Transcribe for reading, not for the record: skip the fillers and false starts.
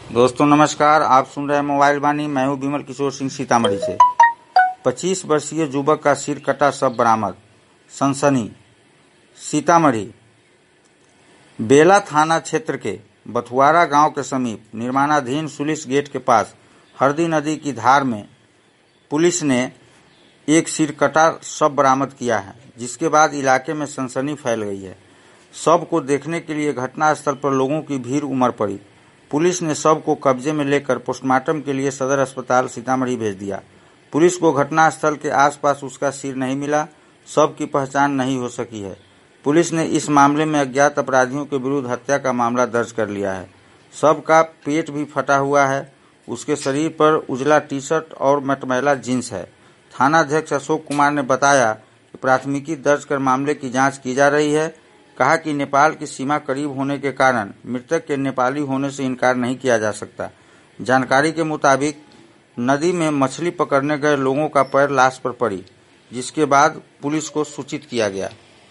दोस्तों नमस्कार, आप सुन रहे हैं मोबाइल वाणी। मैं हूं विमल किशोर सिंह सीतामढ़ी से। 25 वर्षीय युवक का सिर कटा शव बरामद, सनसनी। सीतामढ़ी बेला थाना क्षेत्र के बथुआरा गांव के समीप निर्माणाधीन सुलिस गेट के पास हरदी नदी की धार में पुलिस ने एक सिर कटा शव बरामद किया है, जिसके बाद इलाके में सनसनी फैल गई है। शव को देखने के लिए घटनास्थल पर लोगों की भीड़ उमड़ पड़ी। पुलिस ने शव को कब्जे में लेकर पोस्टमार्टम के लिए सदर अस्पताल सीतामढ़ी भेज दिया। पुलिस को घटनास्थल के आसपास उसका सिर नहीं मिला, शव की पहचान नहीं हो सकी है। पुलिस ने इस मामले में अज्ञात अपराधियों के विरुद्ध हत्या का मामला दर्ज कर लिया है। शव का पेट भी फटा हुआ है। उसके शरीर पर उजला टी शर्ट और मटमैला जींस है। थानाध्यक्ष अशोक कुमार ने बताया कि प्राथमिकी दर्ज कर मामले की जांच की जा रही है। कहा कि नेपाल की सीमा करीब होने के कारण मृतक के नेपाली होने से इनकार नहीं किया जा सकता। जानकारी के मुताबिक नदी में मछली पकड़ने गए लोगों का पैर लाश पर पड़ी, जिसके बाद पुलिस को सूचित किया गया।